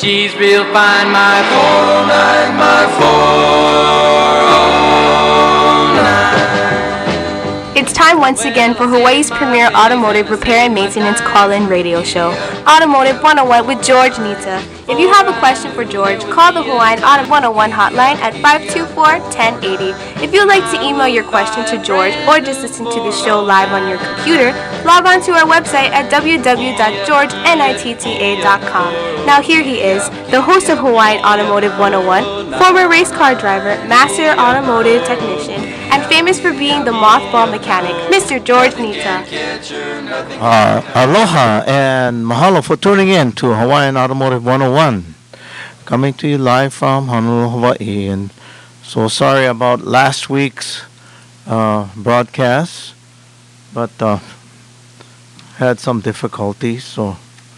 She's real fine, my 409, my 409. It's time once again for Hawaii's premier automotive repair and maintenance call-in radio show, Automotive 101 with George Nita. If you have a question for George, call the Hawaiian Auto 101 hotline at 524-1080. If you'd like to email your question to George or just listen to the show live on your computer, log on to our website at www.georgenitta.com. Now here he is, the host of Hawaiian Automotive 101, former race car driver, master automotive technician, and famous for being the mothball mechanic, Mr. George Nita. Aloha and mahalo for tuning in to Hawaiian Automotive 101, coming to you live from Honolulu, Hawaii. And so sorry about last week's broadcast, but had some difficulties, so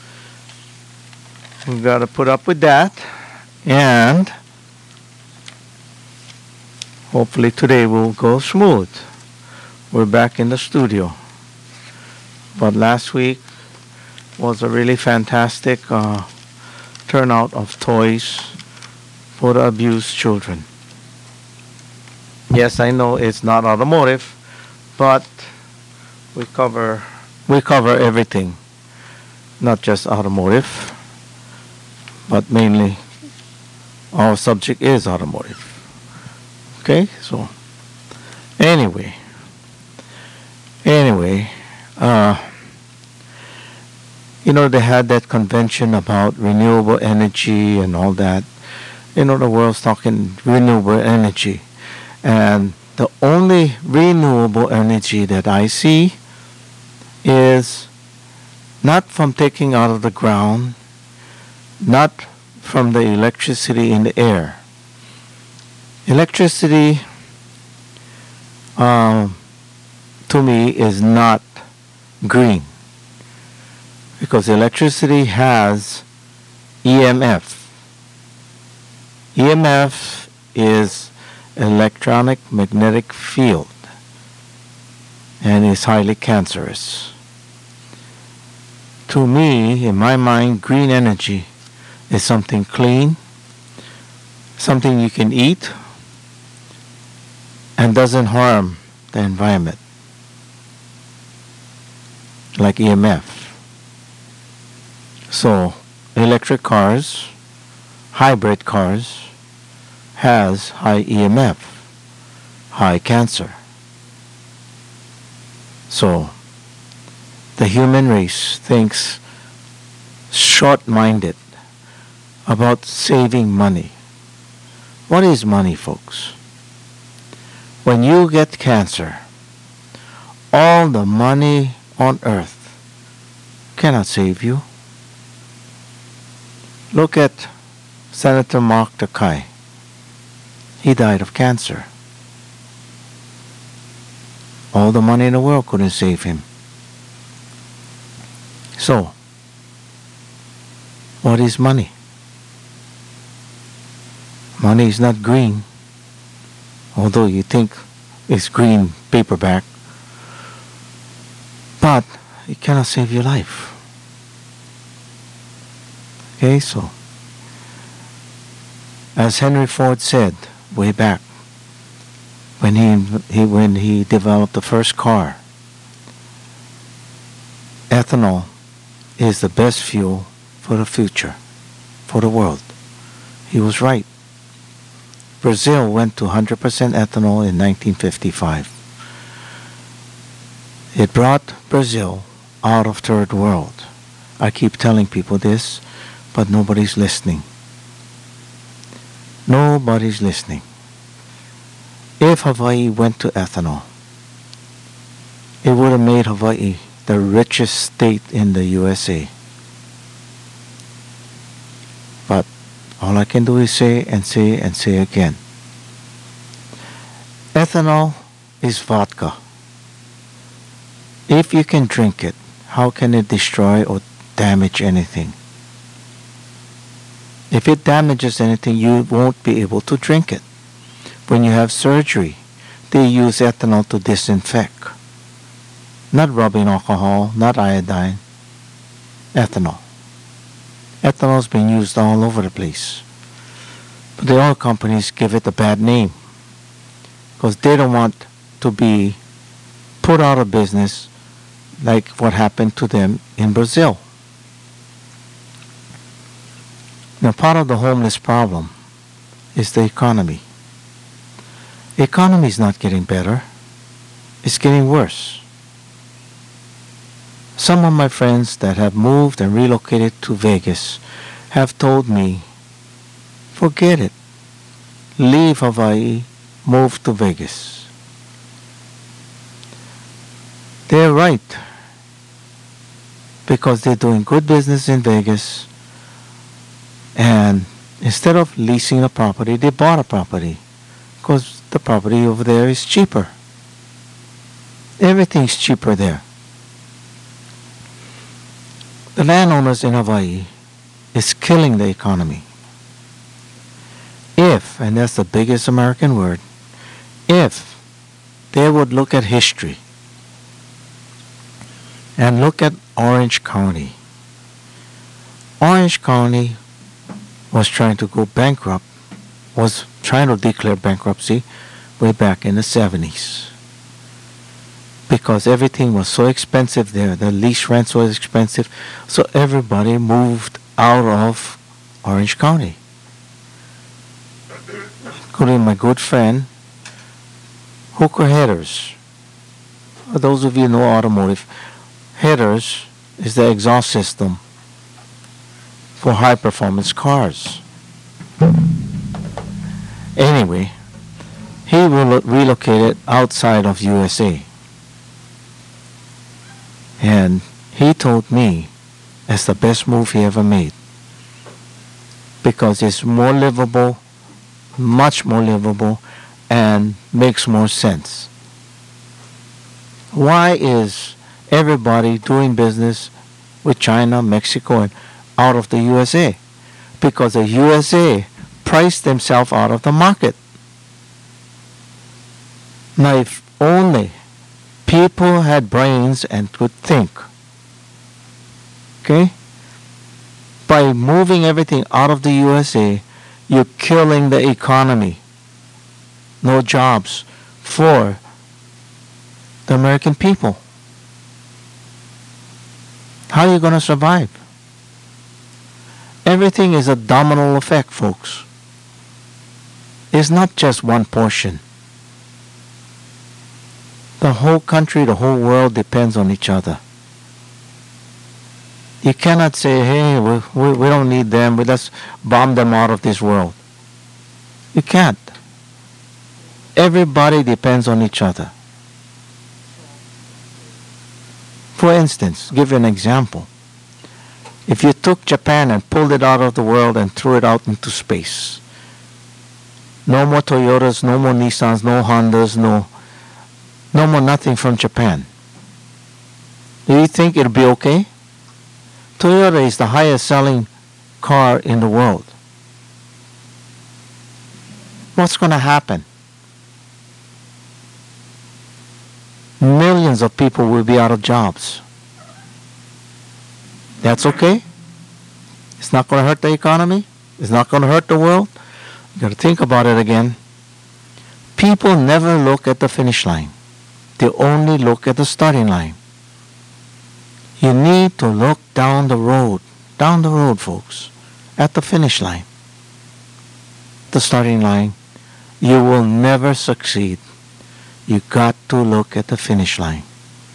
we got to put up with that, and hopefully today will go smooth. We're back in the studio, but last week was a really fantastic turnout of toys for the abused children. Yes, I know it's not automotive, but we cover everything, not just automotive, but mainly our subject is automotive. Okay, so anyway, they had that convention about renewable energy and all that. The world's talking renewable energy, and the only renewable energy that I see is not from taking out of the ground, not from the electricity in the air. Electricity, to me, is not green, because electricity has EMF. EMF is electronic magnetic field, and is highly cancerous. To me, in my mind, green energy is something clean, something you can eat, and doesn't harm the environment, like EMF. So, electric cars, hybrid cars, has high EMF, high cancer. So, the human race thinks short-minded about saving money. What is money, folks? When you get cancer, all the money on earth cannot save you. Look at Senator Mark Takai. He died of cancer. All the money in the world couldn't save him. So, what is money? Money is not green, although you think it's green paperback, but it cannot save your life. Okay, so as Henry Ford said way back when he developed the first car, ethanol is the best fuel for the future, for the world. He was right. Brazil went to 100% ethanol in 1955. It brought Brazil out of third world. I keep telling people this, but nobody's listening. Nobody's listening. If Hawaii went to ethanol, it would have made Hawaii the richest state in the USA. But all I can do is say and say and say again. Ethanol is vodka. If you can drink it, how can it destroy or damage anything? If it damages anything, you won't be able to drink it. When you have surgery, they use ethanol to disinfect. Not rubbing alcohol, not iodine, ethanol. Ethanol's been used all over the place. But the oil companies give it a bad name because they don't want to be put out of business like what happened to them in Brazil. Now, part of the homeless problem is the economy. The economy is not getting better. It's getting worse. Some of my friends that have moved and relocated to Vegas have told me, forget it. Leave Hawaii, move to Vegas. They're right. Because they're doing good business in Vegas. And instead of leasing a property, they bought a property. Because the property over there is cheaper. Everything's cheaper there. The landowners in Hawaii is killing the economy. If, and that's the biggest American word, if they would look at history and look at Orange County. Orange County was trying to go bankrupt, was trying to declare bankruptcy way back in the 70s. Because everything was so expensive there, the lease rents was expensive, so everybody moved out of Orange County. Including my good friend, Hooker Headers. For those of you who know automotive, headers is the exhaust system for high performance cars. Anyway, he relocated outside of USA. And he told me it's the best move he ever made. Because it's more livable, much more livable, and makes more sense. Why is everybody doing business with China, Mexico, and out of the USA? Because the USA priced themselves out of the market. Now, if only people had brains and could think, okay? By moving everything out of the USA, you're killing the economy. No jobs for the American people. How are you going to survive? Everything is a domino effect, folks. It's not just one portion. The whole country, the whole world depends on each other. You cannot say, hey, we don't need them, we just bomb them out of this world. You can't. Everybody depends on each other. For instance, give you an example. If you took Japan and pulled it out of the world and threw it out into space, no more Toyotas, no more Nissans, no Hondas, no more nothing from Japan. Do you think it'll be okay? Toyota is the highest selling car in the world. What's going to happen? Millions of people will be out of jobs. That's okay? It's not going to hurt the economy? It's not going to hurt the world? You got to think about it again. People never look at the finish line. They only look at the starting line. You need to look down the road, folks, at the finish line. The starting line, you will never succeed. You got to look at the finish line.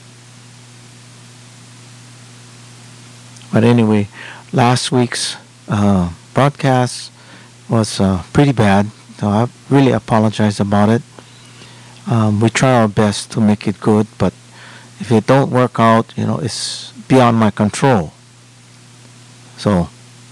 But anyway, last week's broadcast was pretty bad, so I really apologize about it. We try our best to make it good, but if it don't work out, it's beyond my control. So,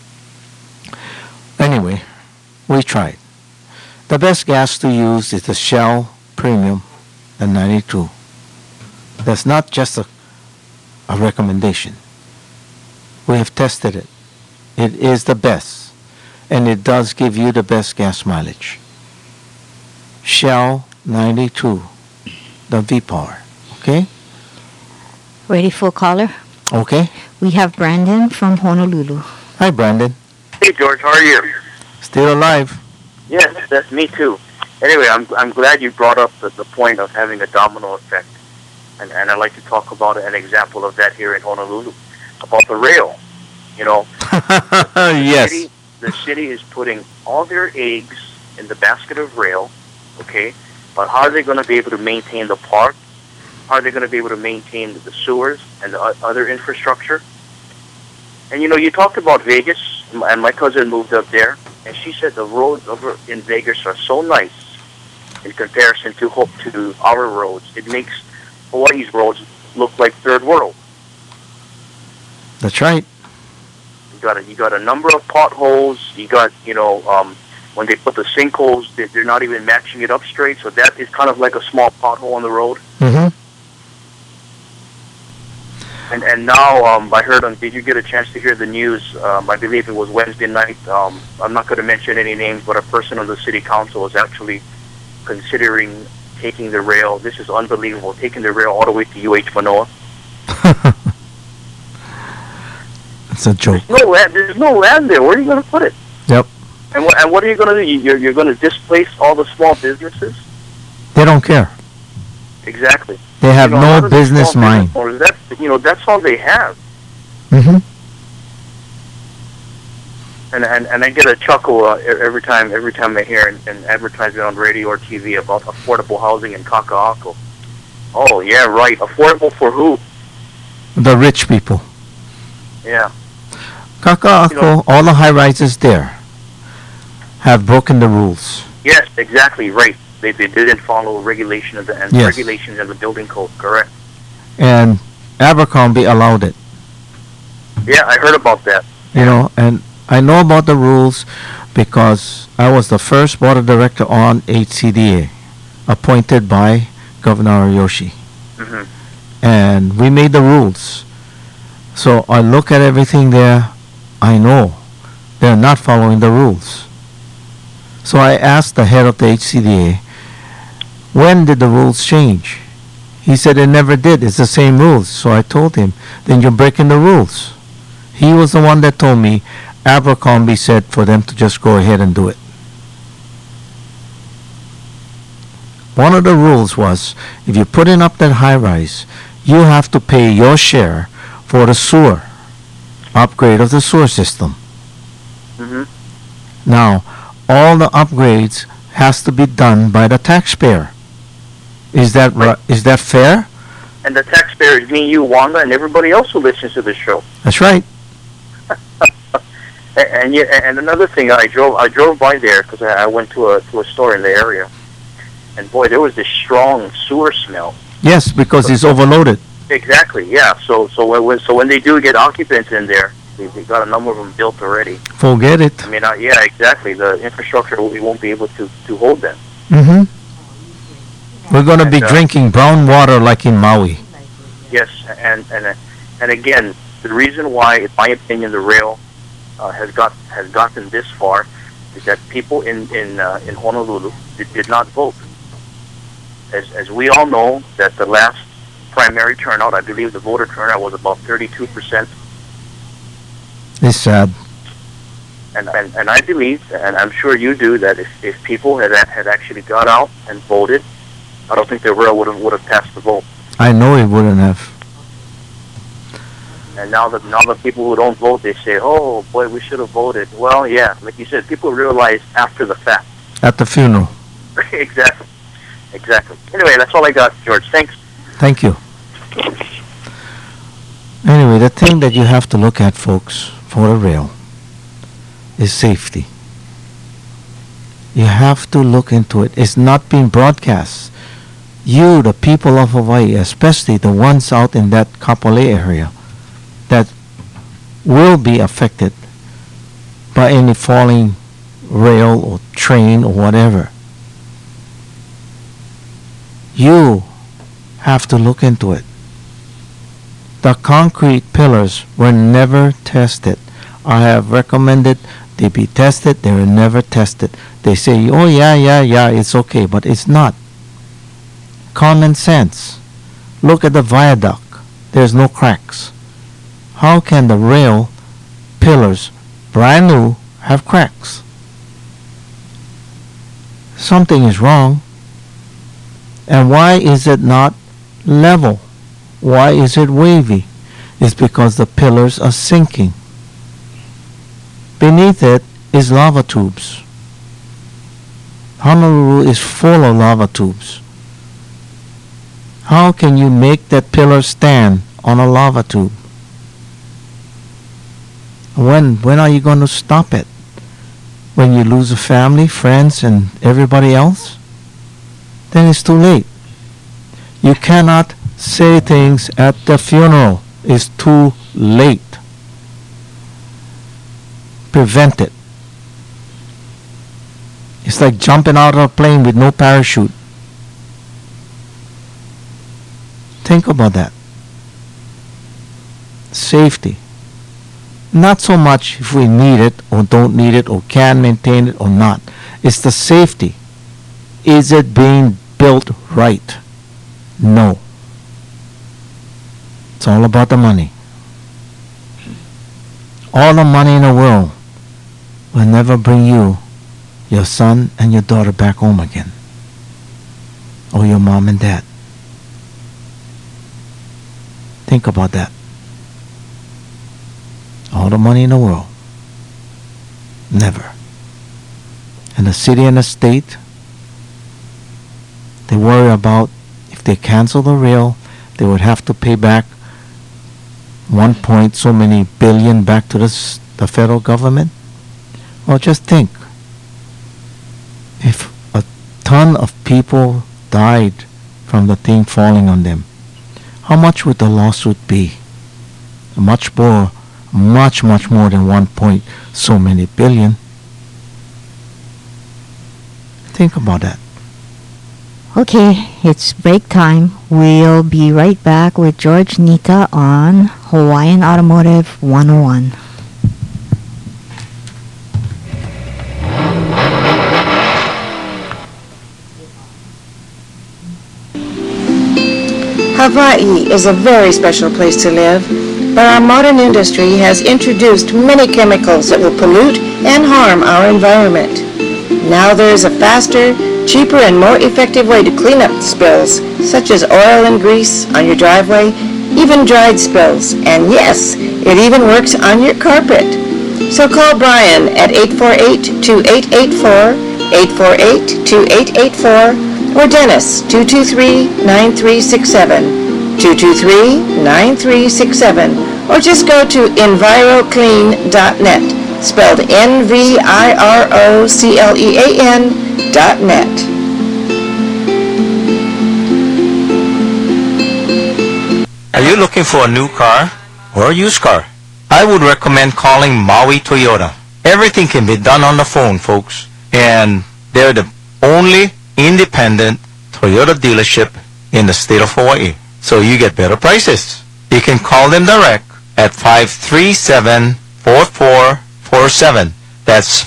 anyway, we tried. The best gas to use is the Shell Premium, the 92. That's not just a recommendation. We have tested it. It is the best, and it does give you the best gas mileage. Shell 92, the V-Power. Okay? Ready for a caller? Okay. We have Brandon from Honolulu. Hi, Brandon. Hey, George, how are you? Still alive? Yes, that's me too. Anyway, I'm glad you brought up the point of having a domino effect, and I'd like to talk about an example of that here in Honolulu, about the rail. You know, Yes. the city is putting all their eggs in the basket of rail, okay? But how are they going to be able to maintain the park? How are they going to be able to maintain the sewers and the other infrastructure? And you know, you talked about Vegas, and my cousin moved up there, and she said the roads over in Vegas are so nice in comparison to our roads. It makes Hawaii's roads look like third world. That's right. You got a number of potholes. You got, you know, when they put the sinkholes, they're not even matching it up straight. So that is kind of like a small pothole on the road. Mm-hmm. And now I heard did you get a chance to hear the news? I believe it was Wednesday night. I'm not going to mention any names, but a person on the city council is actually considering taking the rail. This is unbelievable. Taking the rail all the way to UH Manoa. It's a joke. There's no land there. Where are you going to put it? Yep. And what are you going to do? You're going to displace all the small businesses? They don't care. Exactly. They have no business mind. That's all they have. Mm-hmm. And I get a chuckle every time I hear an advertisement on radio or TV about affordable housing in Kaka'ako. Oh yeah, right. Affordable for who? The rich people. Yeah. Kaka'ako, all the high rises there have broken the rules. Yes, exactly right. They didn't follow regulations of regulations in the building code. Correct. And Abercrombie allowed it. Yeah, I heard about that. You know, and I know about the rules because I was the first board of director on HCDA, appointed by Governor Ariyoshi. Mm-hmm. And we made the rules. So I look at everything there, I know they're not following the rules. So I asked the head of the HCDA, when did the rules change? He said it never did. It's the same rules. So I told him, then you're breaking the rules. He was the one that told me Abercrombie said for them to just go ahead and do it. One of the rules was if you're putting up that high rise, you have to pay your share for the sewer, upgrade of the sewer system. Mm-hmm. Now, all the upgrades has to be done by the taxpayer. Is that right? Is that fair? And the taxpayer is me, you, Wanda, and everybody else who listens to this show. That's right. And another thing, I drove by there because I went to a store in the area, and boy, there was this strong sewer smell. Yes, because it's overloaded. Exactly. Yeah. So when they do get occupants in there, they got a number of them built already. Forget it. I mean, yeah, exactly. The infrastructure we won't be able to hold them. Mm-hmm. We're going to be drinking brown water like in Maui. Yes, and again, the reason why, in my opinion, the rail has gotten this far is that people in Honolulu did not vote. As we all know, that the last primary turnout, I believe the voter turnout was about 32%. It's sad. And I believe, and I'm sure you do, that if people had actually got out and voted, I don't think the rail would have passed the vote. I know it wouldn't have. And now the people who don't vote, they say, "Oh boy, we should have voted." Well, yeah, like you said, people realize after the fact. At the funeral. Exactly. Anyway, that's all I got, George. Thanks. Thank you. Anyway, the thing that you have to look at, folks, for a rail is safety. You have to look into it. It's not being broadcast. You, the people of Hawaii, especially the ones out in that Kapolei area, that will be affected by any falling rail or train or whatever. You have to look into it. The concrete pillars were never tested. I have recommended they be tested. They were never tested. They say, oh yeah, it's okay, but it's not. Common sense. Look at the viaduct. There's no cracks. How can the rail pillars brand new, have cracks. Something is wrong. And why is it not level? Why is it wavy? It's because the pillars are sinking. Beneath it is lava tubes. Honolulu is full of lava tubes. How can you make that pillar stand on a lava tube? When are you going to stop it? When you lose a family, friends, and everybody else? Then it's too late. You cannot say things at the funeral. It's too late. Prevent it. It's like jumping out of a plane with no parachute. Think about that. Safety. Not so much if we need it or don't need it or can maintain it or not. It's the safety. Is it being built right? No. It's all about the money. All the money in the world will never bring you, your son and your daughter back home again. Or your mom and dad. Think about that. All the money in the world. Never. And the city and the state, they worry about if they cancel the rail, they would have to pay back 1 point so many billion back to the federal government. Well, just think. If a ton of people died from the thing falling on them, how much would the lawsuit be? Much more than 1 point so many billion. Think about that. Okay, it's break time. We'll be right back with George Nita on Hawaiian Automotive 101. Hawaii is a very special place to live, but our modern industry has introduced many chemicals that will pollute and harm our environment. Now there is a faster, cheaper, and more effective way to clean up the spills, such as oil and grease on your driveway, even dried spills, and yes, it even works on your carpet. So call Brian at 848-2884, 848-2884, or Dennis, 223-9367, 223-9367, or just go to EnviroClean.net, spelled NVIROCLEAN.net. Are you looking for a new car or a used car? I would recommend calling Maui Toyota. Everything can be done on the phone, folks, and they're the only independent Toyota dealership in the state of Hawaii. So you get better prices. You can call them direct at 537-4447. That's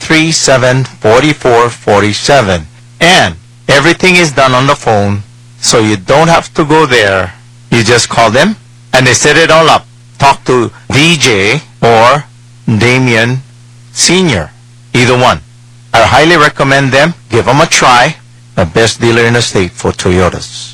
537-4447. And everything is done on the phone, so you don't have to go there. You just call them, and they set it all up. Talk to DJ or Damien Sr., either one. I highly recommend them. Give them a try. The best dealer in the state for Toyotas.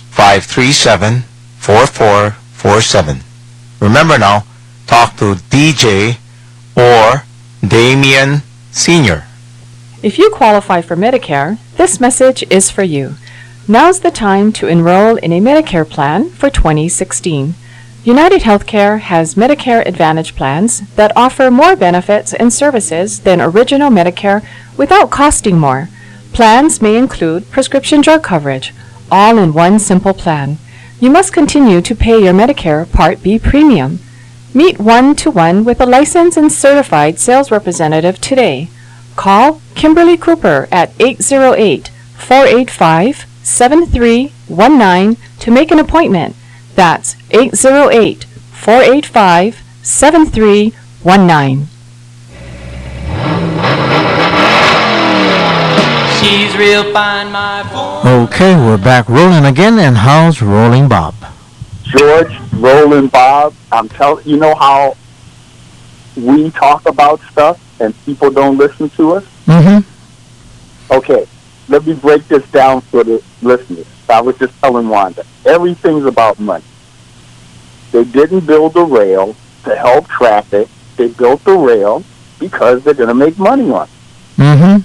537-4447. Remember now, talk to DJ or Damien Sr. If you qualify for Medicare, this message is for you. Now's the time to enroll in a Medicare plan for 2016. United Healthcare has Medicare Advantage plans that offer more benefits and services than original Medicare without costing more. Plans may include prescription drug coverage, all in one simple plan. You must continue to pay your Medicare Part B premium. Meet one-to-one with a licensed and certified sales representative today. Call Kimberly Cooper at 808-485-7319 to make an appointment. That's 808-485-7319. She's real fine, my boy. Okay, we're back rolling again, and how's Rolling Bob? George, Rolling Bob, I'm telling you, know how we talk about stuff? and people don't listen to us? Mm-hmm. Okay, let me break this down for the listeners. I was just telling Wanda, everything's about money. They didn't build the rail to help traffic. They built the rail because they're going to make money on it. Mm-hmm.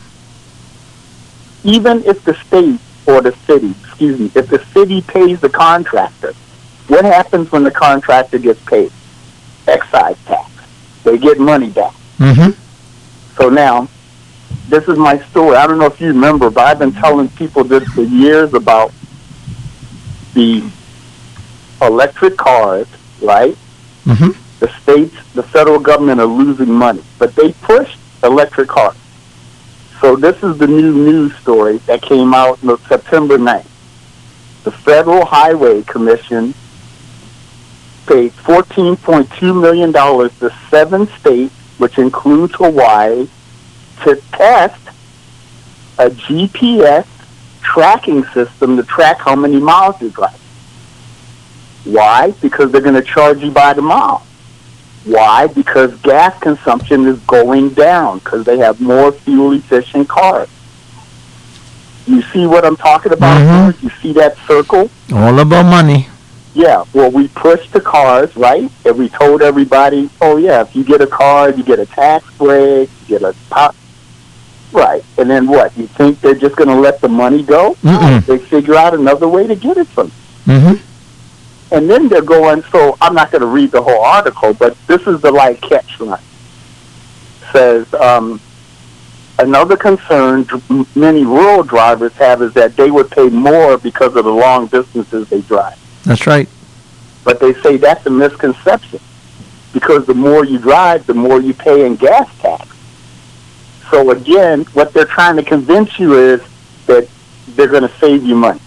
Even if the state or the city, if the city pays the contractor, what happens when the contractor gets paid? Excise tax. They get money back. Mm-hmm. So now, this is my story. I don't know if you remember, but I've been telling people this for years about the electric cars, right? Mm-hmm. The states, the federal government are losing money, but they pushed electric cars. So this is the new news story that came out on September 9th. The Federal Highway Commission paid $14.2 million to 7 states, which includes Hawaii, to test a GPS tracking system to track how many miles you drive. Why? Because they're going to charge you by the mile. Why? Because gas consumption is going down because they have more fuel-efficient cars. You see what I'm talking about? Mm-hmm. You see that circle? All about money. Yeah, well, we pushed the cars, right? And we told everybody, oh, yeah, if you get a car, you get a tax break, you get a pop. Right. And then what? You think they're just going to let the money go? Mm-mm. They figure out another way to get it from you. Mm-hmm. And then they're going, so I'm not going to read the whole article, but this is the catch line. Says, another concern many rural drivers have is that they would pay more because of the long distances they drive. That's right. But they say that's a misconception because the more you drive, the more you pay in gas tax. So again, what they're trying to convince you is that they're going to save you money.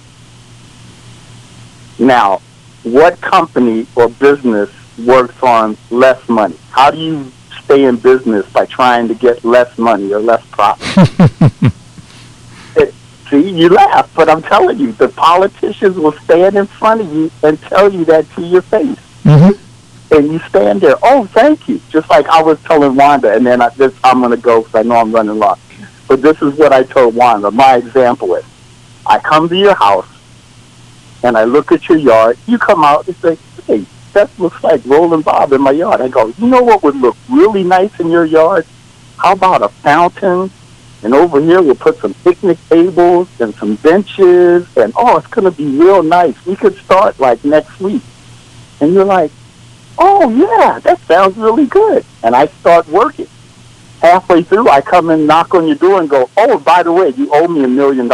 Now, what company or business works on less money? How do you stay in business by trying to get less money or less profit? See, you laugh, but I'm telling you, the politicians will stand in front of you and tell you that to your face. Mm-hmm. And you stand there, oh, thank you. Just like I was telling Wanda, and then I'm going to go because I know I'm running long. But this is what I told Wanda. My example is, I come to your house, and I look at your yard. You come out and say, hey, that looks like Rolling Bob in my yard. I go, you know what would look really nice in your yard? How about a fountain? And over here we'll put some picnic tables and some benches. And, oh, it's going to be real nice. We could start, next week. And you're like, oh, yeah, that sounds really good. And I start working. Halfway through, I come and knock on your door and go, oh, by the way, you owe me $1 million.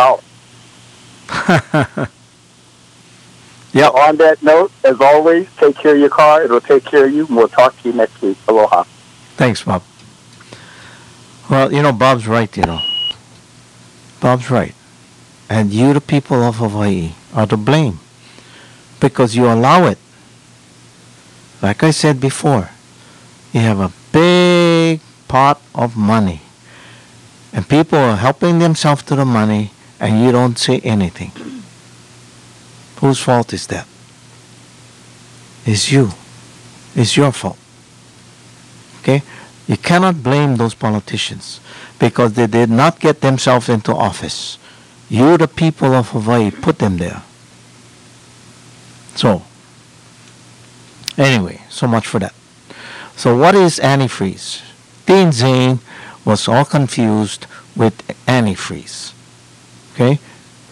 Yep. On that note, as always, take care of your car. It'll take care of you. And we'll talk to you next week. Aloha. Thanks, Bob. Well, Bob's right, Bob's right. And you, the people of Hawaii, are to blame because you allow it. Like I said before, you have a big pot of money and people are helping themselves to the money and you don't say anything. Whose fault is that? It's you. It's your fault. Okay? You cannot blame those politicians because they did not get themselves into office. You, the people of Hawaii, put them there. So, anyway, so much for that. So what is antifreeze? Dean Zane was all confused with antifreeze. Okay?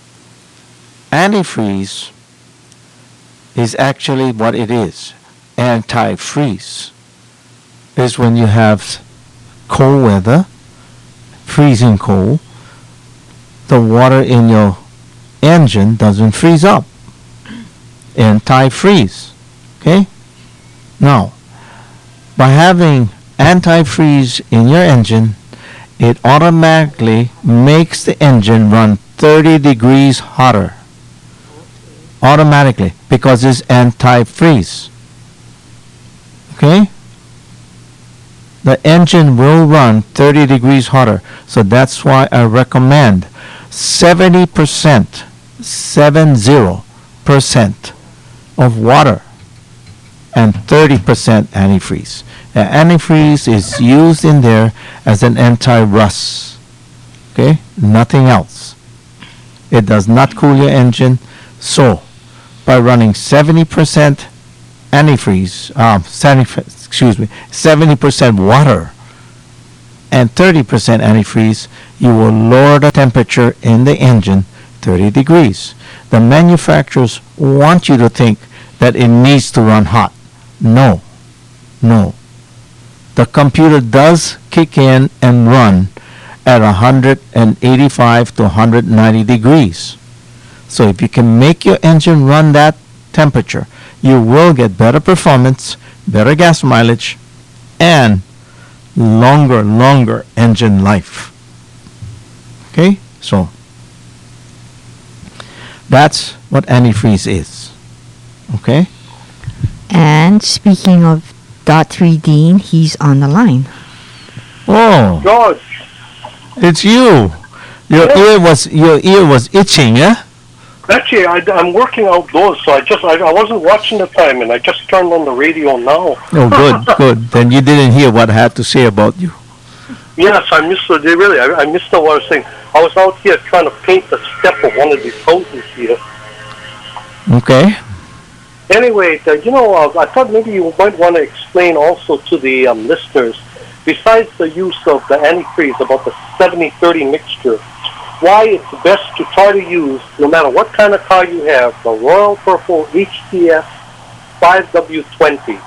Antifreeze is actually what it is. Anti-freeze is when you have cold weather, freezing cold, the water in your engine doesn't freeze up. Anti-freeze. Okay? Now, by having antifreeze in your engine, it automatically makes the engine run 30 degrees hotter. Automatically, because it's antifreeze. Okay? The engine will run 30 degrees hotter. So that's why I recommend 70%, 70% of water and 30% antifreeze. Antifreeze is used in there as an anti-rust. Okay, nothing else. It does not cool your engine. So, by running 70% antifreeze, 70% water and 30% antifreeze, you will lower the temperature in the engine 30 degrees. The manufacturers want you to think that it needs to run hot. No. The computer does kick in and run at 185 to 190 degrees. So if you can make your engine run that temperature, you will get better performance, better gas mileage, and longer engine life. Okay? So that's what antifreeze is. Okay? And speaking of Dot 3 Dean, he's on the line. Oh, George, it's you. Your ear was itching, yeah? actually, I'm working outdoors, so I wasn't watching the time, and I just turned on the radio now. Oh, good. Then you didn't hear what I had to say about you. Yes, I missed it. Really, I missed what I was saying. I was out here trying to paint the step of one of these houses here. Okay. Anyway, I thought maybe you might want to explain also to the listeners, besides the use of the antifreeze, about the 70-30 mixture, why it's best to try to use, no matter what kind of car you have, the Royal Purple HTS 5W20.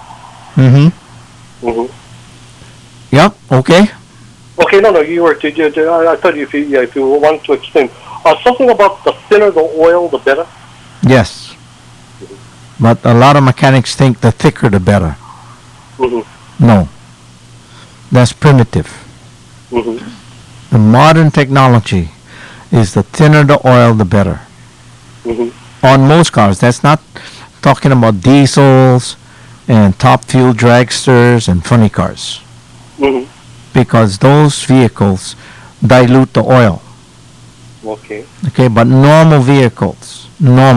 Yep, okay. Okay, no, you were. I thought if you wanted to explain something about the thinner the oil, the better. Yes. But a lot of mechanics think the thicker the better. No. That's primitive. The modern technology is the thinner the oil, the better. On most cars. That's not talking about diesels and top fuel dragsters and funny cars. Because those vehicles dilute the oil. Okay. Okay, but normal vehicles,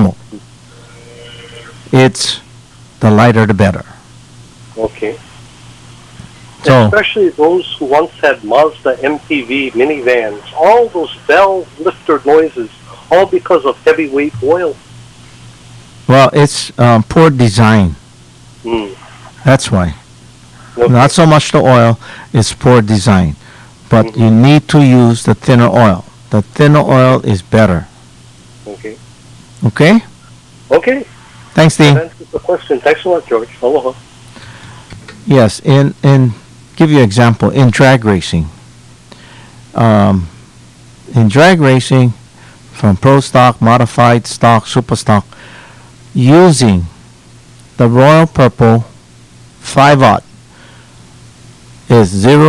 it's the lighter the better. Okay. So, especially those who once had Mazda MPV minivans, all those valve lifter noises, all because of heavyweight oil. well, it's poor design. That's why. Okay. Not so much the oil, it's poor design. But you need to use the thinner oil. The thinner oil is better. Okay. Okay? Okay. Thanks, Dean. That answers the question. Thanks a lot, George. Aloha. Yes, in give you an example, in drag racing. In drag racing, from pro stock, modified stock, super stock, using the Royal Purple 5-aught is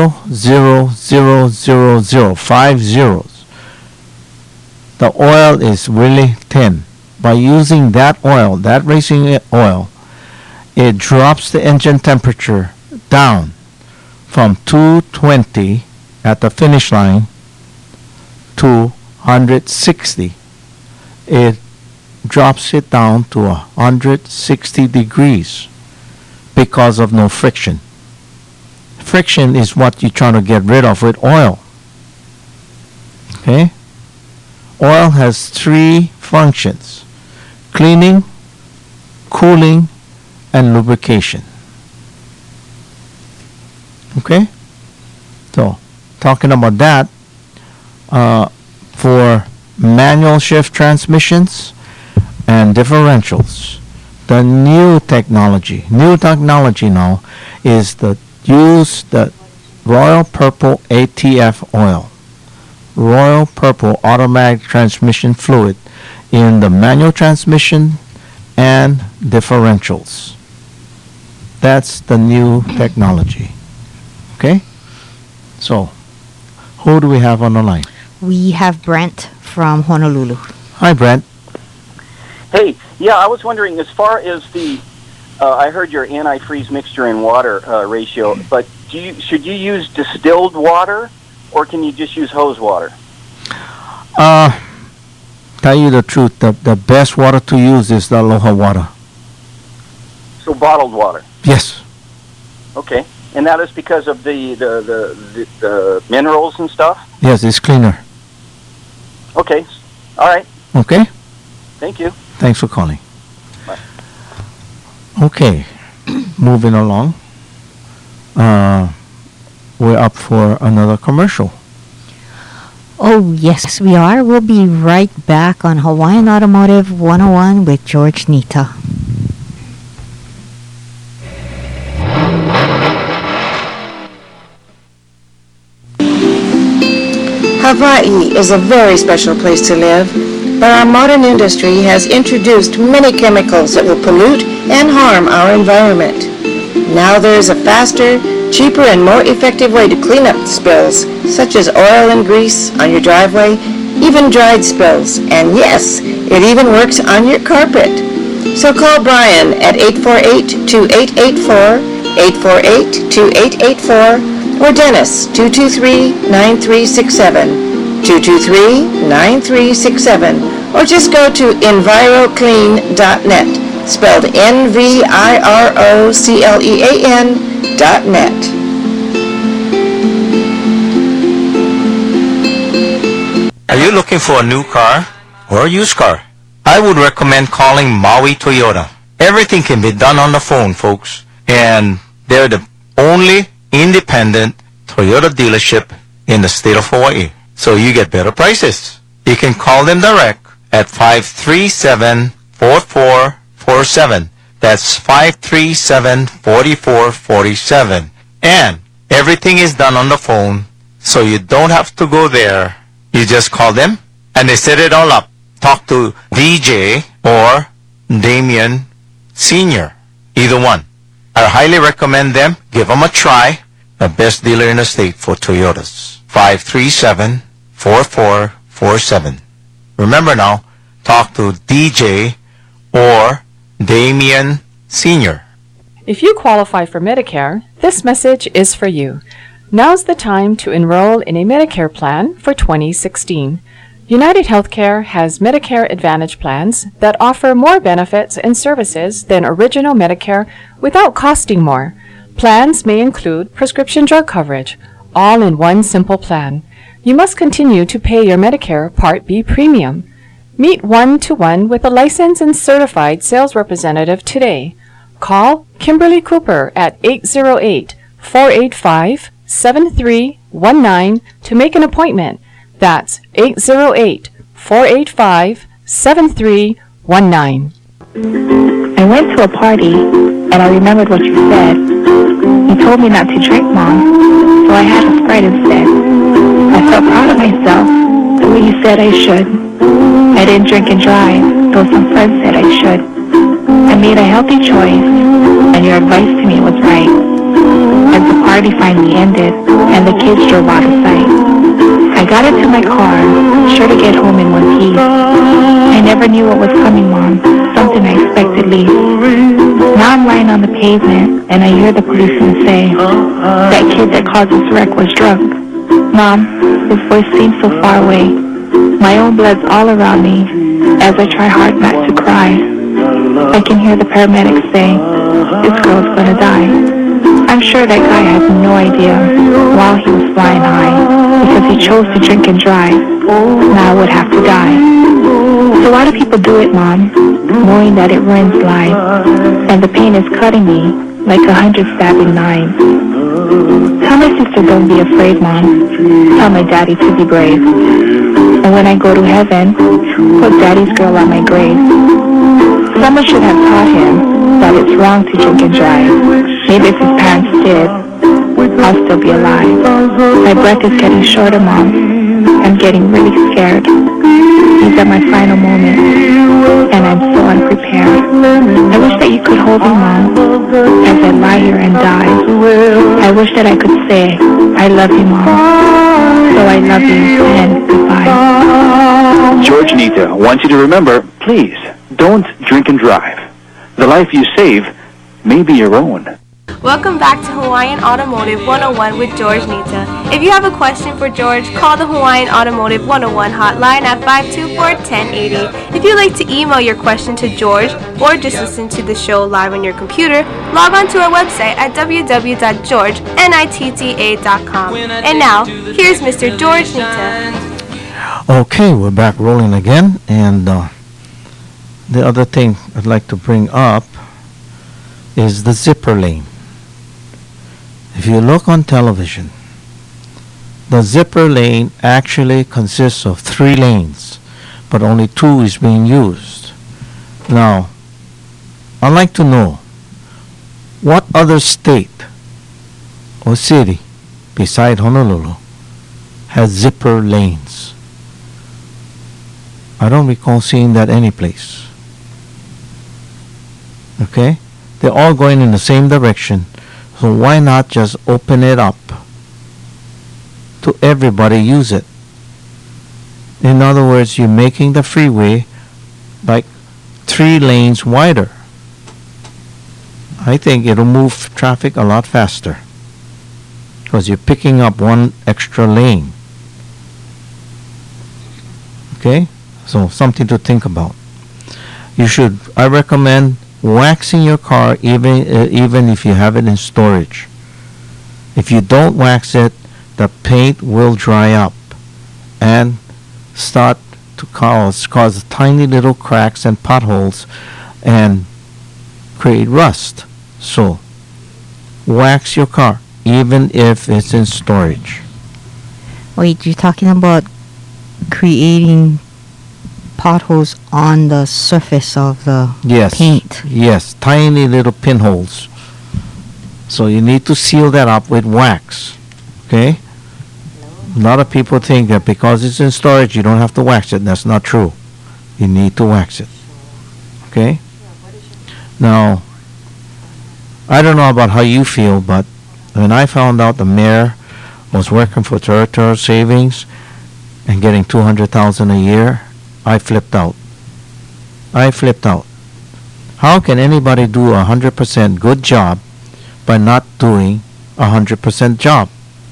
0.00005 zeros. The oil is really thin. By using that oil, that racing oil, it drops the engine temperature down from 220 at the finish line to 160. It drops it down to 160 degrees because of no friction. Friction is what you're trying to get rid of with oil. Okay? Oil has three functions: cleaning, cooling, and lubrication. Okay? So, talking about that, for manual shift transmissions and differentials, the new technology now is the use the Royal Purple ATF oil, Royal Purple automatic transmission fluid, in the manual transmission and differentials. That's the new technology. Okay? So, who do we have on the line? We have Brent from Honolulu. Hi, Brent. Hey, yeah, I was wondering, as far as the, I heard your antifreeze mixture and water ratio, but should you use distilled water, or can you just use hose water? Tell you the truth, the best water to use is the Aloha water. So bottled water? Yes. Okay. And that is because of the minerals and stuff? Yes, it's cleaner. Okay. All right. Okay? Thank you. Thanks for calling. Bye. Okay, moving along. We're up for another commercial. Oh, yes, we are. We'll be right back on Hawaiian Automotive 101 with George Nita. Hawaii is a very special place to live, but our modern industry has introduced many chemicals that will pollute and harm our environment. Now there is a faster, cheaper, and more effective way to clean up spills, such as oil and grease on your driveway, even dried spills, and yes, it even works on your carpet. So call Brian at 848-2884, 848-2884, or Dennis, 223-9367, 223-9367, or just go to enviroclean.net, spelled NVIROCLEAN.net. Are you looking for a new car or a used car? I would recommend calling Maui Toyota. Everything can be done on the phone, folks. And they're the only independent Toyota dealership in the state of Hawaii. So you get better prices. You can call them direct at 537-4447. That's 537-4447. And everything is done on the phone, so you don't have to go there. You just call them, and they set it all up. Talk to DJ or Damien Sr., either one. I highly recommend them. Give them a try. The best dealer in the state for Toyotas. 537-4447. Remember now, talk to DJ or Damien Sr. If you qualify for Medicare, this message is for you. Now's the time to enroll in a Medicare plan for 2016. United Healthcare has Medicare Advantage plans that offer more benefits and services than original Medicare without costing more. Plans may include prescription drug coverage, all in one simple plan. You must continue to pay your Medicare Part B premium. Meet one-to-one with a licensed and certified sales representative today. Call Kimberly Cooper at 808-485-7319 to make an appointment. That's 808-485-7319. I went to a party, and I remembered what you said. You told me not to drink, Mom, so I had a Sprite instead. I felt proud of myself, the way you said I should. I didn't drink and drive, though some friends said I should. I made a healthy choice, and your advice to me was right. As the party finally ended, and the kids drove out of sight, I got into my car, sure to get home in one piece. I never knew what was coming, Mom, something I expected least. Now I'm lying on the pavement, and I hear the policeman say, that kid that caused this wreck was drunk. Mom, his voice seems so far away. My own blood's all around me, as I try hard not to cry. I can hear the paramedics say, this girl's gonna die. I'm sure that guy has no idea while he was flying high, because he chose to drink and drive. Now I would have to die. So why do people do it, Mom, knowing that it ruins lives, and the pain is cutting me like 100 stabbing knives? Tell my sister don't be afraid, Mom. Tell my daddy to be brave. And when I go to heaven, put Daddy's girl on my grave. Someone should have taught him that it's wrong to drink and drive. Maybe if his parents did, I'll still be alive. My breath is getting shorter, Mom. I'm getting really scared. These are my final moments, and I'm so unprepared. I wish that you could hold me, Mom, as I lie here and die. I wish that I could say, I love you, Mom. So I love you, and goodbye. George Nita wants you to remember, please, don't drink and drive. The life you save may be your own. Welcome back to Hawaiian Automotive 101 with George Nita. If you have a question for George, call the Hawaiian Automotive 101 hotline at 524-1080. If you'd like to email your question to George or just listen to the show live on your computer, log on to our website at www.georgenitta.com. And now, here's Mr. George Nita. Okay, we're back rolling again, and the other thing I'd like to bring up is the zipper lane. If you look on television, the zipper lane actually consists of 3 lanes, but only 2 is being used. Now, I'd like to know what other state or city beside Honolulu has zipper lanes. I don't recall seeing that any place. Okay? They're all going in the same direction. So why not just open it up to everybody use it? In other words, you're making the freeway like 3 lanes wider. I think it'll move traffic a lot faster because you're picking up 1 extra lane. Okay? So something to think about. I recommend waxing your car even if you have it in storage. If you don't wax it, the paint will dry up and start to cause tiny little cracks and potholes and create rust. So wax your car even if it's in storage. Wait, you're talking about creating potholes on the surface of the paint? Yes, tiny little pinholes. So you need to seal that up with wax. Okay? A lot of people think that because it's in storage you don't have to wax it. That's not true. You need to wax it. Okay? Now, I don't know about how you feel, but when I found out the mayor was working for Territorial Savings and getting $200,000 a year, I flipped out. How can anybody do 100% good job by not doing 100% job?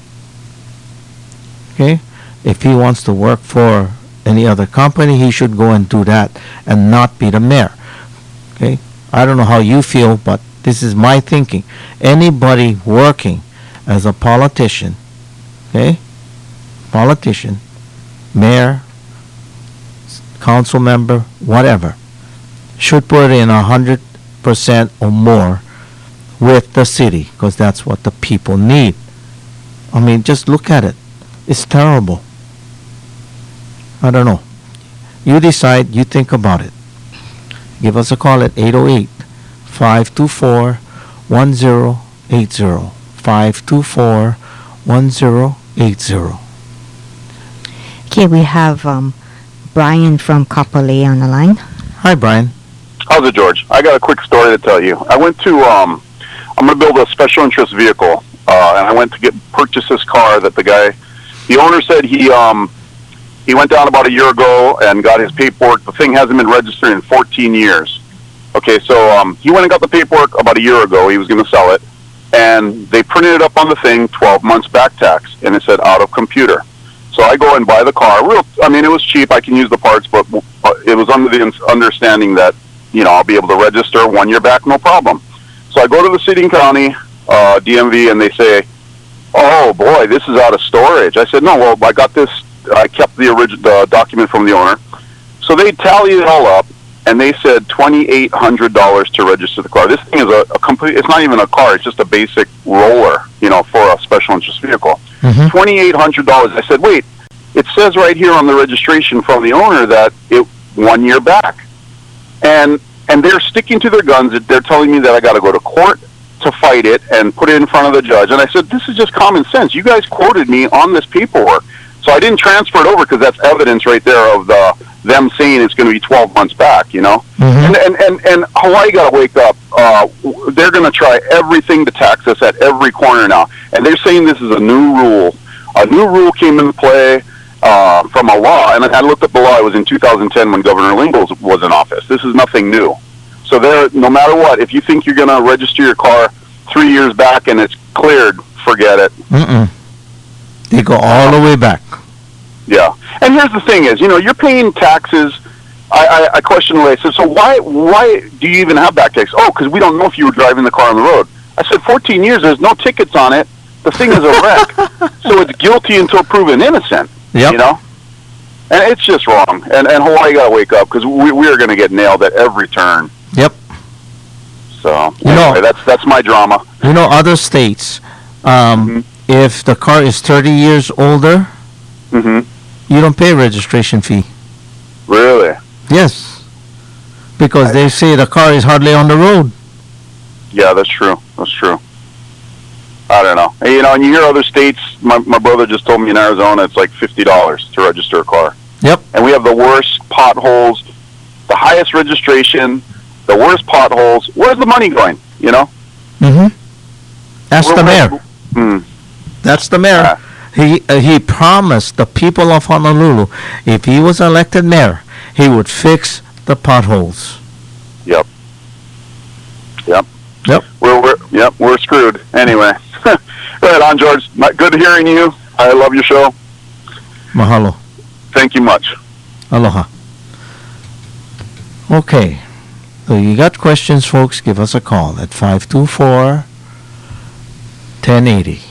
Okay? If he wants to work for any other company, he should go and do that and not be the mayor. Okay? I don't know how you feel, but this is my thinking. Anybody working as a politician, okay? Politician, mayor, council member, whatever, should put in 100% or more with the city, because that's what the people need. I mean, just look at it. It's terrible. I don't know. You decide, you think about it. Give us a call at 808-524-1080. 524-1080. Okay, we have Brian from Kapolei on the line. Hi, Brian. How's it, George? I got a quick story to tell you. I went to, I'm going to build a special interest vehicle, and I went to purchase this car that the owner said he went down about a year ago and got his paperwork. The thing hasn't been registered in 14 years. Okay, so he went and got the paperwork about a year ago. He was going to sell it, and they printed it up on the thing, 12 months back tax, and it said out of computer. So I go and buy the car. It was cheap. I can use the parts, but it was under the understanding that, I'll be able to register 1 year back, no problem. So I go to the city and county, DMV, and they say, oh, boy, this is out of storage. I said, no, well, I got this. I kept the original document from the owner. So they tallied it all up, and they said $2,800 to register the car. This thing is a complete, it's not even a car. It's just a basic roller, for a special interest vehicle. $2,800. I said, wait, it says right here on the registration from the owner that it 1 year back. And they're sticking to their guns. They're telling me that I got to go to court to fight it and put it in front of the judge. And I said, this is just common sense. You guys quoted me on this paperwork. So I didn't transfer it over because that's evidence right there of them saying it's going to be 12 months back, And Hawaii got to wake up. They're going to try everything to tax us at every corner now. And they're saying this is a new rule. A new rule came into play from a law, and I looked up the law. It was in 2010 when Governor Lingle was in office. This is nothing new. So no matter what, if you think you're going to register your car 3 years back and it's cleared, forget it. Mm-mm. They go all the way back. Yeah. And here's the thing is, you're paying taxes. I question the way. I said, so why do you even have back taxes? Oh, because we don't know if you were driving the car on the road. I said, 14 years, there's no tickets on it. The thing is a wreck. So it's guilty until proven innocent. Yep. And it's just wrong. And Hawaii got to wake up because we are going to get nailed at every turn. Yep. So anyway, that's my drama. Other states, if the car is 30 years older, you don't pay a registration fee. Really? Yes. Because they say the car is hardly on the road. Yeah, that's true. That's true. I don't know. And you hear other states, my brother just told me in Arizona it's like $50 to register a car. Yep. And we have the worst potholes, the highest registration, the worst potholes. Where's the money going, That's the mayor. That's the mayor. He promised the people of Honolulu, if he was elected mayor, he would fix the potholes. Yep. We're screwed. Anyway. Right on, George. Good hearing you. I love your show. Mahalo. Thank you much. Aloha. Okay. So you got questions, folks, give us a call at 524-1080.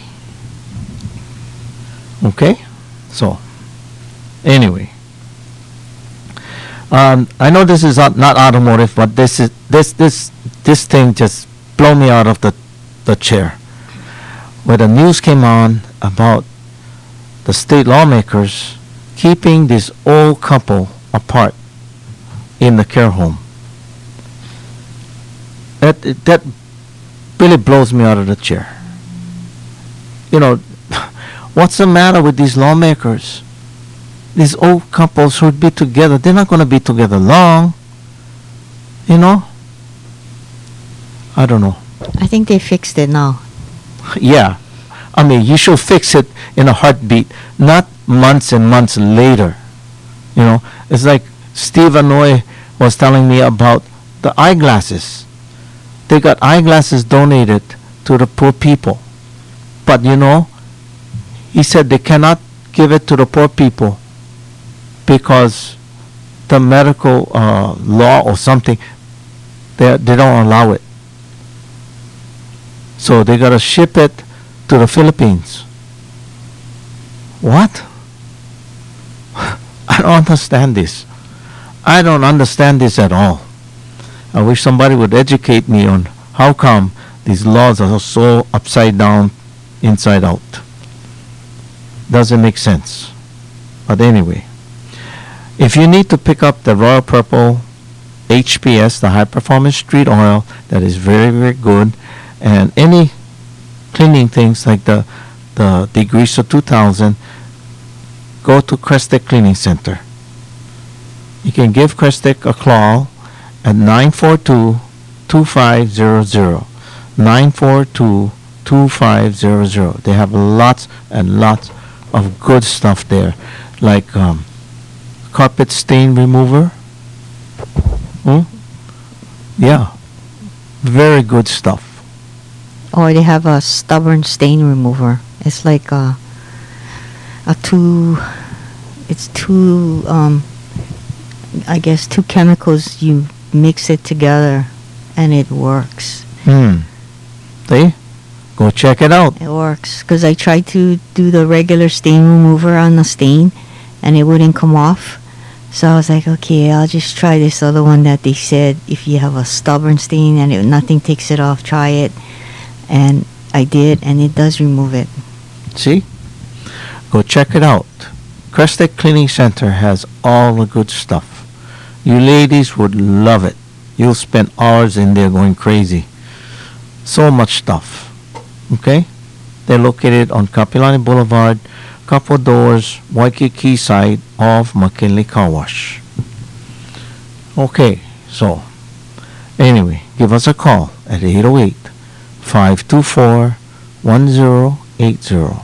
Okay? So, anyway. I know this is not automotive, but this thing just blew me out of the chair. Where the news came on about the state lawmakers keeping this old couple apart in the care home. That really blows me out of the chair. What's the matter with these lawmakers? These old couples who would be together, they're not going to be together long. I don't know. I think they fixed it now. Yeah. I mean, you should fix it in a heartbeat, not months and months later. It's like Steve Anoy was telling me about the eyeglasses. They got eyeglasses donated to the poor people. But, he said they cannot give it to the poor people because the medical law or something, they don't allow it. So they got to ship it to the Philippines. What? I don't understand this. I don't understand this at all. I wish somebody would educate me on how come these laws are so upside down, inside out. Doesn't make sense. But anyway, if you need to pick up the Royal Purple HPS, the High Performance Street Oil, that is very, very good, and any cleaning things like the Degreaser 2000, go to Crestek Cleaning Center. You can give Crestek a call at 942-2500. 942-2500. They have lots and lots of good stuff there, like carpet stain remover. Yeah, very good stuff. Or they have a stubborn stain remover. It's like two chemicals, you mix it together and it works. See? Go check it out. It works, because I tried to do the regular stain remover on the stain and it wouldn't come off. So I was like, okay, I'll just try this other one that they said if you have a stubborn stain and nothing takes it off, try it. And I did, and it does remove it. See? Go check it out. Crestek Cleaning Center has all the good stuff. You ladies would love it. You'll spend hours in there going crazy. So much stuff. Okay? They're located on Kapilani Boulevard, couple doors, Waikiki side of McKinley Car Wash. Okay, so anyway, give us a call at 808-524-1080.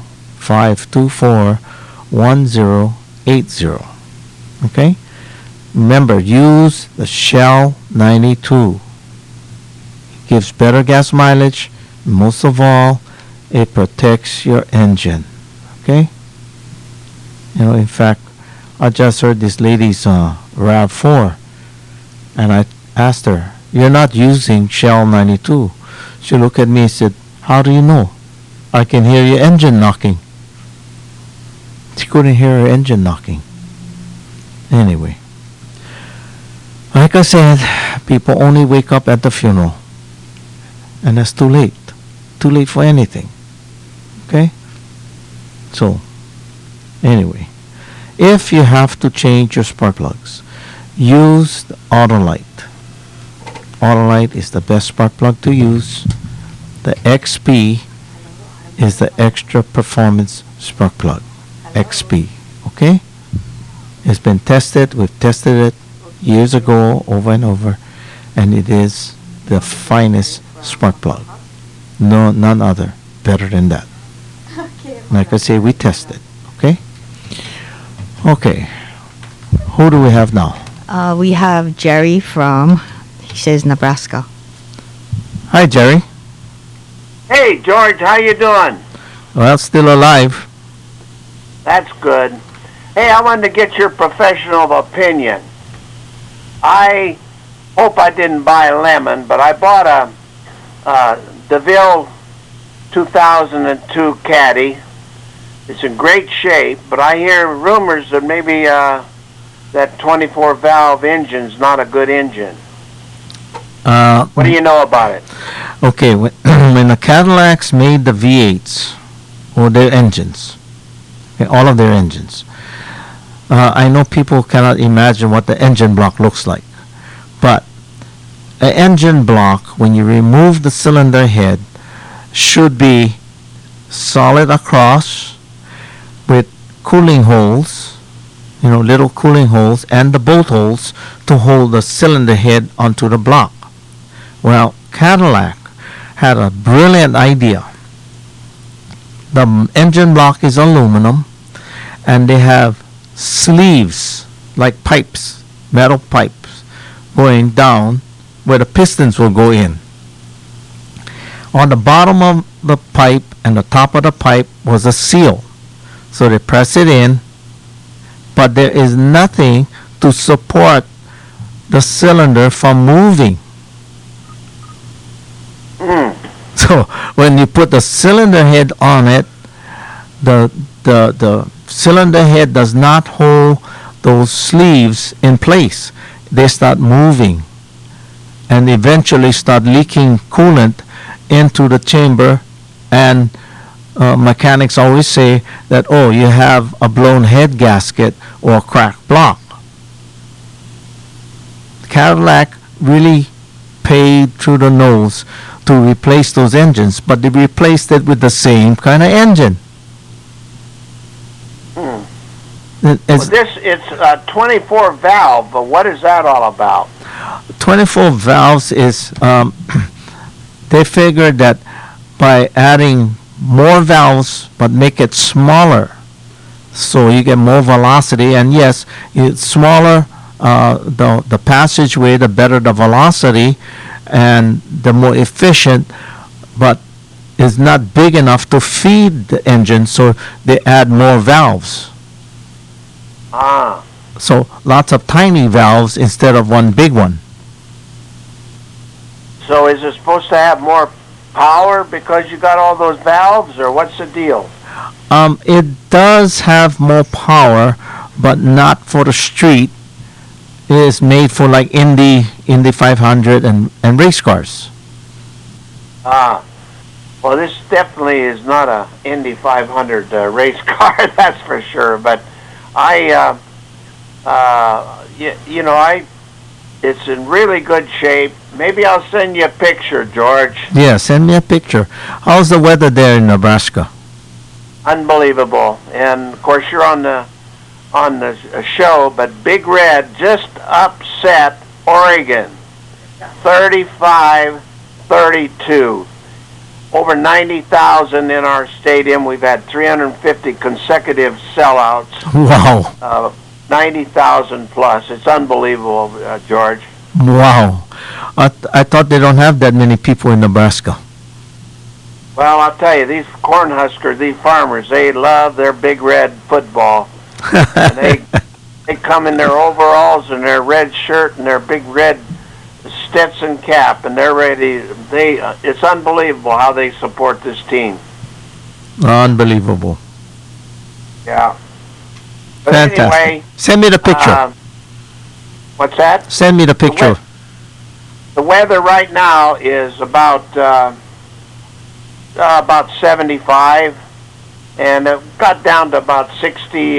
524-1080. Okay? Remember, use the Shell 92. It gives better gas mileage, Most of all, it protects your engine. Okay? In fact, I just heard this lady's RAV4, and I asked her, "You're not using Shell 92." She looked at me and said, "How do you know? I can hear your engine knocking." She couldn't hear her engine knocking. Anyway, like I said, people only wake up at the funeral, and that's too late. Too late for anything. Okay? So, anyway, if you have to change your spark plugs, use the Autolite. Autolite is the best spark plug to use. The XP is the extra performance spark plug. XP. Okay? It's been tested. We've tested it years ago, over and over, and it is the finest spark plug. No, none other better than that. Like I say, we tested. Okay? Okay. Who do we have now? We have Jerry from, he says, Nebraska. Hi, Jerry. Hey, George, how you doing? Well, still alive. That's good. Hey, I wanted to get your professional opinion. I hope I didn't buy a lemon, but I bought a DeVille 2002 Caddy. It's in great shape, but I hear rumors that maybe that 24 valve engine's not a good engine. What do you know about it? Okay, when the Cadillacs made the V8s, or their engines, okay, all of their engines, I know people cannot imagine what the engine block looks like, but an engine block, when you remove the cylinder head, should be solid across with cooling holes, little cooling holes, and the bolt holes to hold the cylinder head onto the block. Well, Cadillac had a brilliant idea. The engine block is aluminum, and they have sleeves like pipes, metal pipes, going down where the pistons will go in. On the bottom of the pipe and the top of the pipe was a seal. So they press it in, but there is nothing to support the cylinder from moving. So when you put the cylinder head on it, the cylinder head does not hold those sleeves in place. They start moving and eventually start leaking coolant into the chamber, and mechanics always say that, oh, you have a blown head gasket or a cracked block. Cadillac really paid through the nose to replace those engines, but they replaced it with the same kind of engine. It's a 24 valve, but what is that all about? 24 valves is, they figured that by adding more valves but make it smaller, so you get more velocity, and yes, it's smaller, the passageway, the better the velocity and the more efficient, but is not big enough to feed the engine, so they add more valves. So lots of tiny valves instead of one big one. So is it supposed to have more power because you got all those valves, or what's the deal? It does have more power, but not for the street. It is made for like Indy 500 and race cars. Well, this definitely is not a Indy 500 race car, that's for sure. But it's in really good shape. Maybe I'll send you a picture, George. Yeah, send me a picture. How's the weather there in Nebraska? Unbelievable. And of course you're on the show, but Big Red just upset Oregon 35-32. Over 90,000 in our stadium. We've had 350 consecutive sellouts. Wow. 90,000 plus. It's unbelievable, George. Wow. I thought they don't have that many people in Nebraska. Well, I'll tell you, these Cornhuskers, these farmers, they love their big red football. And they come in their overalls and their red shirt and their big red Stetson cap, and they're ready. It's unbelievable how they support this team. Unbelievable. Yeah. But Fantastic. anyway, Send me the picture. What's that? Send me the picture. The weather right now is about 75, and it got down to about 65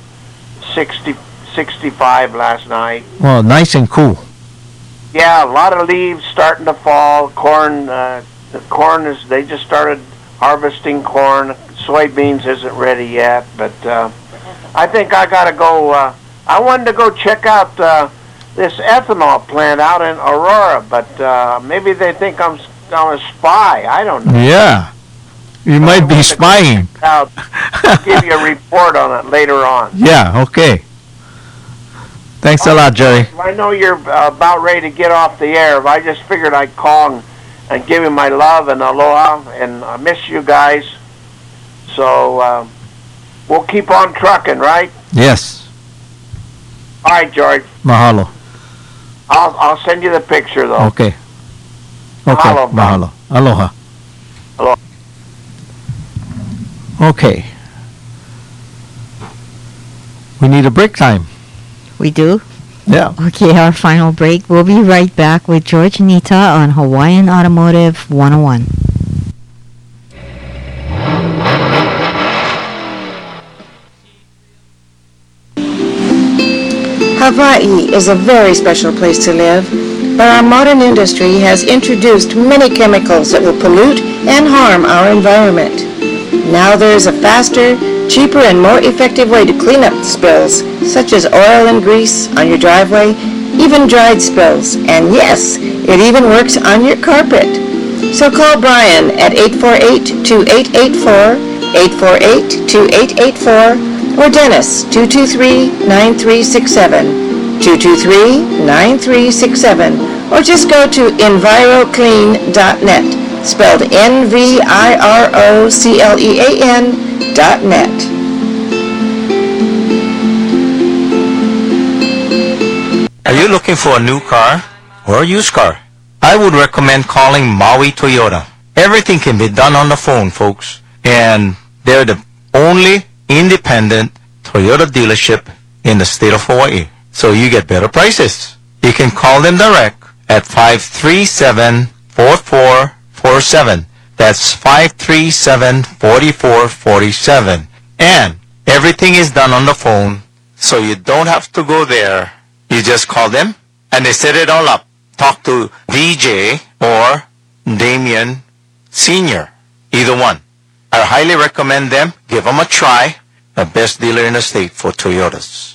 last night. Well, nice and cool. Yeah, a lot of leaves starting to fall. Corn, the corn is. They just started harvesting corn. Soybeans isn't ready yet, but I think I gotta go. I wanted to go check out this ethanol plant out in Aurora, but maybe they think I'm a spy. I don't know. Yeah, you might be spying. I'll give you a report on it later on. Yeah. Okay. Thanks a lot, Jerry. I know you're about ready to get off the air, but I just figured I'd call and give you my love and aloha, and I miss you guys. So we'll keep on trucking, right? Yes. All right, George. Mahalo. I'll send you the picture, though. Okay. Okay. Mahalo. Aloha. Aloha. Okay. We need a break time. We do? Yeah. Okay, our final break. We'll be right back with George Nita on Hawaiian Automotive 101. Hawaii is a very special place to live, but our modern industry has introduced many chemicals that will pollute and harm our environment. Now there is a faster, cheaper, and more effective way to clean up spills, such as oil and grease on your driveway, even dried spills, and yes, it even works on your carpet. So call Brian at 848-2884, 848-2884, or Dennis, 223-9367, 223-9367, or just go to EnviroClean.net, spelled NVIROCLEAN.net. Are you looking for a new car or a used car? I would recommend calling Maui Toyota. Everything can be done on the phone, folks, and they're the only independent Toyota dealership in the state of Hawaii. So you get better prices. You can call them direct at 537-4447. That's 537-4447. And everything is done on the phone, so you don't have to go there. You just call them, and they set it all up. Talk to VJ or Damien Sr., either one. I highly recommend them. Give them a try. The best dealer in the state for Toyotas.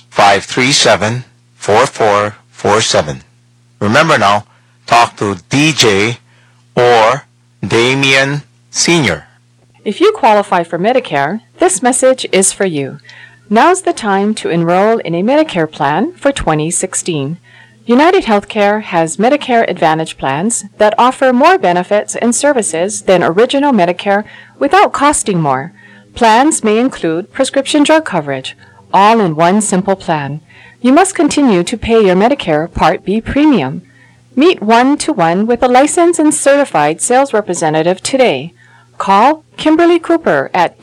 537-4447. Remember now, talk to DJ or Damien Sr. If you qualify for Medicare, this message is for you. Now's the time to enroll in a Medicare plan for 2016. United Healthcare has Medicare Advantage plans that offer more benefits and services than original Medicare without costing more. Plans may include prescription drug coverage, all in one simple plan. You must continue to pay your Medicare Part B premium. Meet one-to-one with a licensed and certified sales representative today. Call Kimberly Cooper at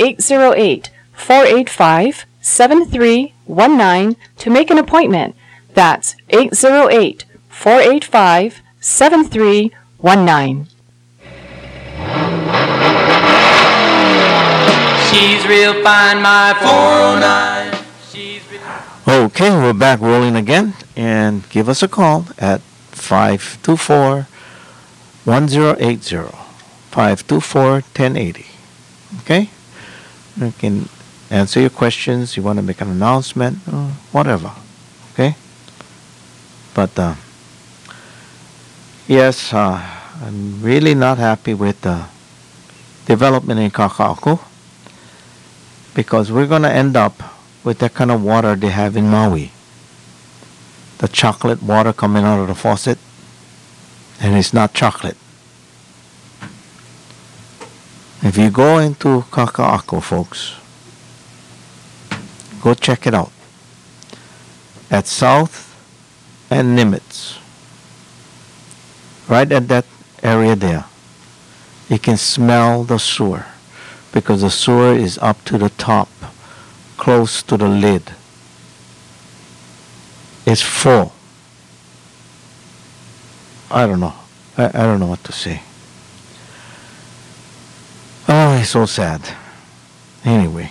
808-485-7319 to make an appointment. That's 808-485-7319. She's real fine, my 409. Okay, we're back rolling again, and give us a call at 524-1080, 524-1080. Okay? You can answer your questions, you want to make an announcement, or whatever. Okay? But, yes, I'm really not happy with the development in Kaka'ako, because we're going to end up with that kind of water they have in Maui. The chocolate water coming out of the faucet, and it's not chocolate. If you go into Kaka'ako, folks, go check it out. At South and Nimitz, right at that area there, you can smell the sewer because the sewer is up to the top, close to the lid. It's full. I don't know. I don't know what to say. Oh, it's so sad. Anyway,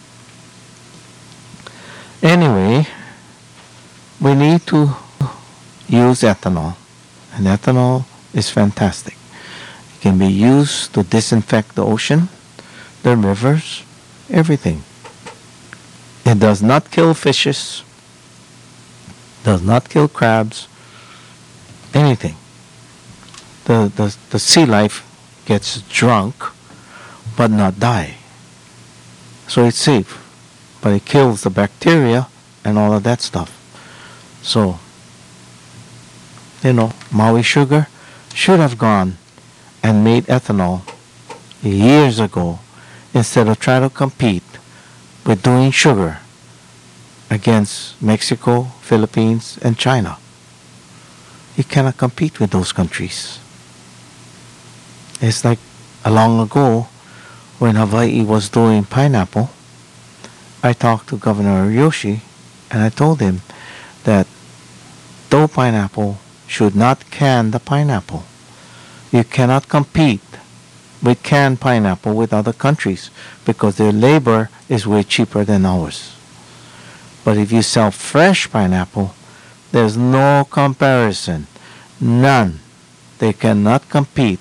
we need to use ethanol, and ethanol is fantastic. It can be used to disinfect the ocean, the rivers, everything. It does not kill fishes, does not kill crabs, anything. The sea life gets drunk but not die. So it's safe, but it kills the bacteria and all of that stuff. So, Maui Sugar should have gone and made ethanol years ago instead of trying to compete with doing sugar against Mexico, Philippines, and China. You cannot compete with those countries. It's like long ago when Hawaii was doing pineapple. I talked to Governor Yoshi and I told him that Doe Pineapple should not can the pineapple. You cannot compete with canned pineapple with other countries because their labor is way cheaper than ours. But if you sell fresh pineapple, there's no comparison. None. They cannot compete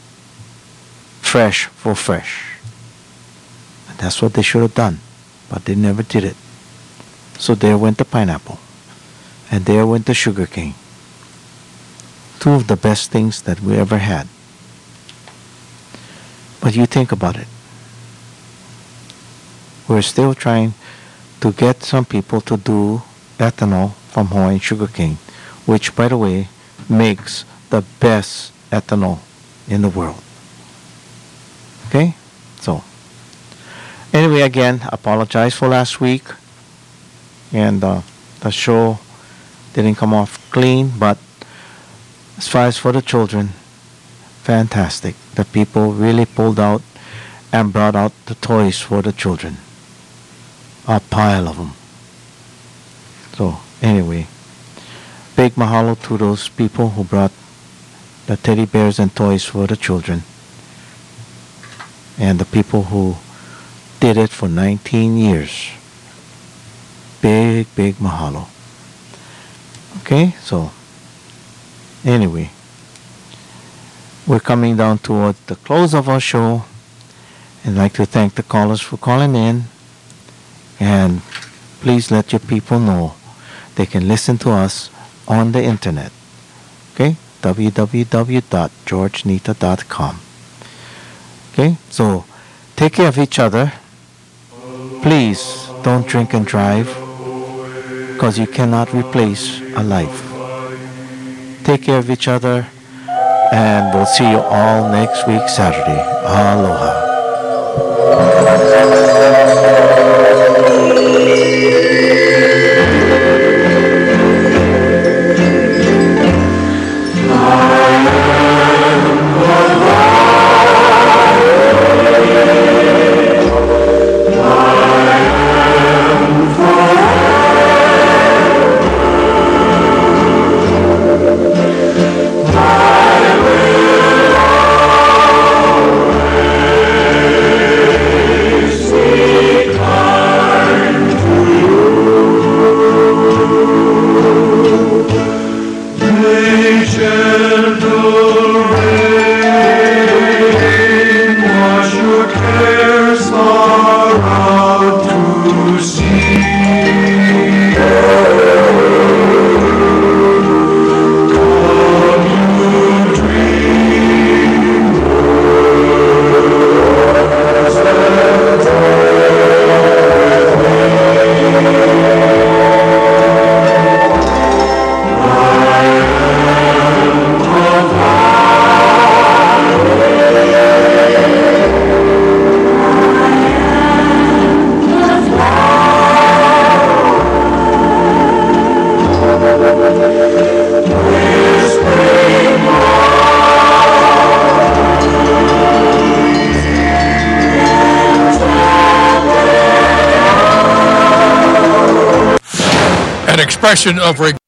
fresh for fresh. And that's what they should have done. But they never did it. So there went the pineapple. And there went the sugarcane. Two of the best things that we ever had. But you think about it. We're still trying to get some people to do ethanol from Hawaiian sugarcane, which, by the way, makes the best ethanol in the world. Okay? So, anyway, again, apologize for last week. And the show didn't come off clean, but as far as for the children, fantastic. The people really pulled out and brought out the toys for the children. A pile of them. So, anyway, big mahalo to those people who brought the teddy bears and toys for the children. And the people who did it for 19 years. Big, big mahalo. Okay, so anyway, we're coming down towards the close of our show. I'd like to thank the callers for calling in. And please let your people know they can listen to us on the internet. Okay, www.georgenita.com. Okay, so take care of each other. Please don't drink and drive, because you cannot replace a life. Take care of each other, and we'll see you all next week, Saturday. Aloha. Come. an expression of regret.